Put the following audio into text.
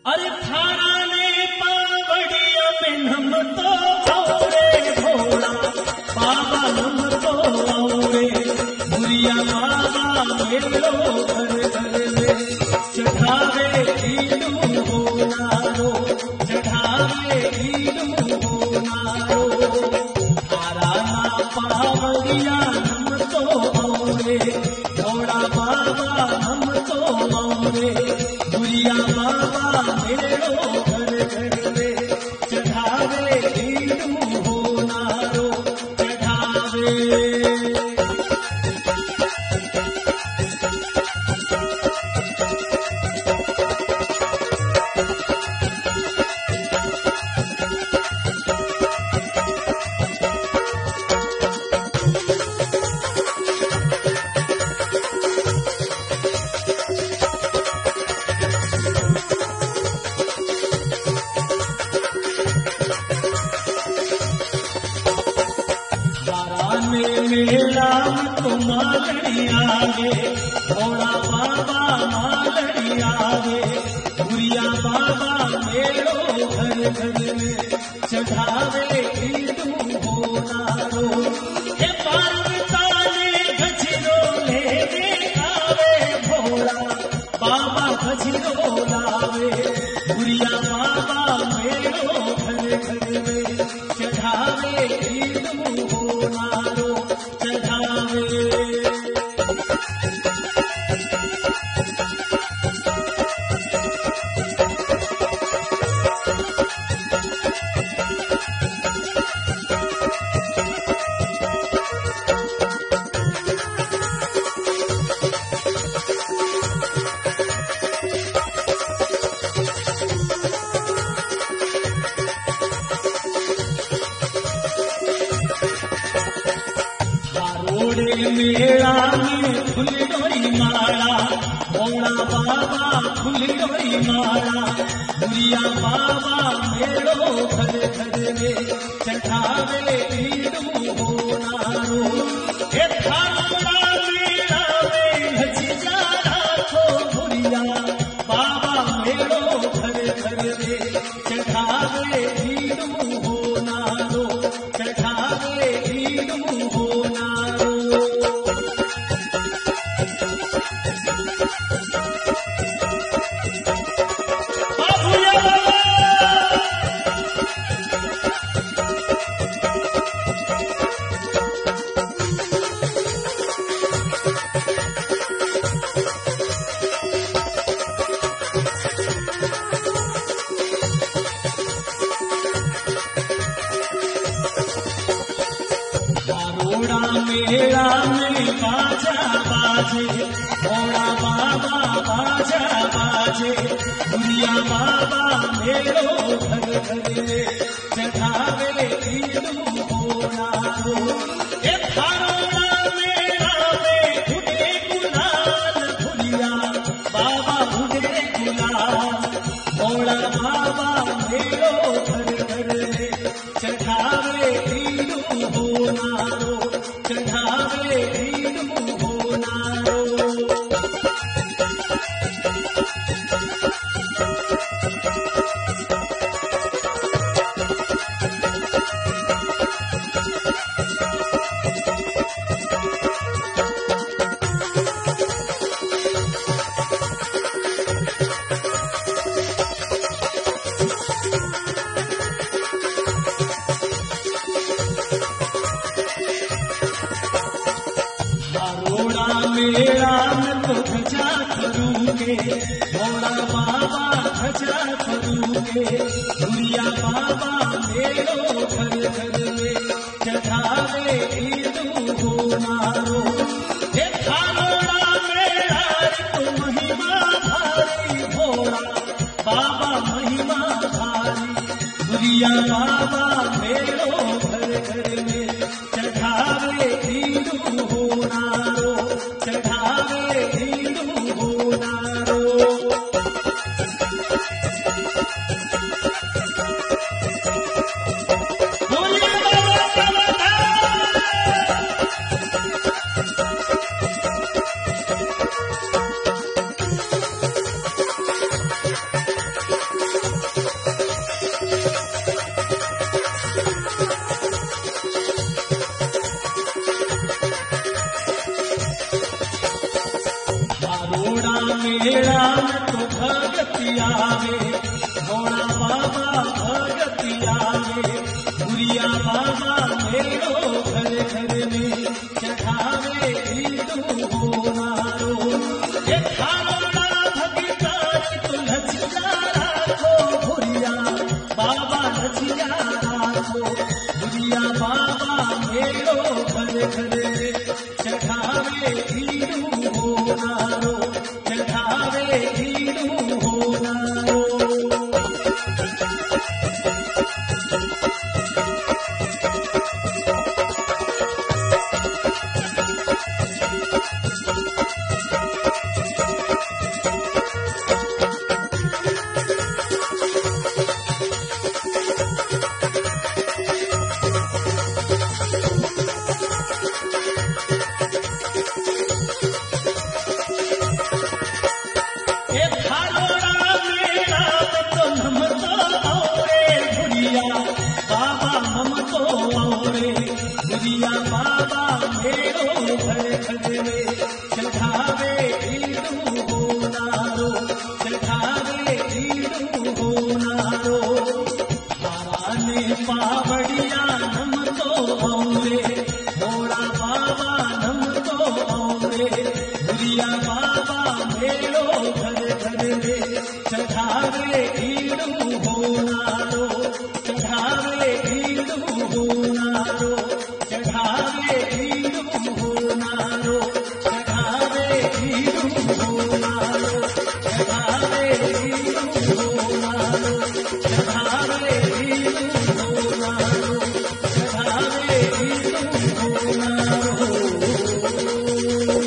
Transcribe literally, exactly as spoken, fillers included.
अरे थारा ने पावड़िया में हम तो औरे भोला बाबा हम तो औरे बुरिया बाबा मेलो घर घर में चढ़ावे ईलू हो नारो चढ़ावे ईलू हो नारो थारा ना पावड़िया हम तो औरे भोला बाबा हम तो औरे बुरिया बाबा मेलो घर घर में चढ़ावे ईलू हो नारो चढ़ावे। मेला तो मालड़िया गे भोला बाबा मालड़िया गे बुरिया बाबा मेलो घर घर में चढ़ावे ईलू हो नारो हे पार्वता ने गजरो लेके आवे भोला बाबा गजरो लावे बुरिया बाबा मेलो घर घर में चढ़ावे ईलू हो नारो चढ़ावे। मेला में फुलडोरी माला भोला बाबा फुलडोरी माला बुरिया बाबा मेलो घर घर में चढ़ावे ईलू हो नारो हे थारा मेला में भजिया राखो बुरिया बाबा मेलो घर घर में चढ़ावे ईलू हो नारो चढ़ावे ईलू हो नारो। मेला में बाजा बाजे भोला बाबा बाजा बाजे बुरिया बाबा मेलो घर घर में चढ़ावे ईलू हो नारो हे थारा मेला में उड़े गुलाल बुरिया बाबा उड़े गुलाल भोला बाबा मेलो घर घर में चढ़ावे ईलू हो नारो चढ़ावे ईलू हो नारो। मेला में तो खजा करूँगे भोला बाबा खजा करूँगे बुरिया बाबा मेलो घर घर में चढ़ावे ईलू हो नारो हे थारा मेला तो महिमा भारी भोला बाबा महिमा भारी बुरिया बाबा मेलो घर घर में चढ़ावे ईलू हो नारो चढ़ावे ईलू हो नारो। आवे, भोला बाबा भगति आवे, गुड़िया बाबा मेरो घर घर में चढ़ावे ईदू होनारो। ये थारोड़ा भगतार तो लचिया राखो, गुड़िया बाबा लचिया राखो, गुड़िया बाबा मेरो घर घर में चढ़ावे ईदू होनारो, चढ़ावे ईदू होनारो। गुड़िया बाबा मेरो घर घर में चढ़ावे ईदू होनारो, चढ़ावे ईदू होनारो। हवाने पावड़िया नम तो औरे, भोला बाबा नम तो औरे, गुड़िया बाबा मेरो घर घर में चढ़ावे ईदू होनारो, चढ़ावे ईदू होनारो, चढ़ावे ईदू होनारो, चढ़ावे ईदू होनारो, चढ़ावे ईदू होनारो, चढ़ावे ईदू होनारो, चढ़ावे ईदू होनारो।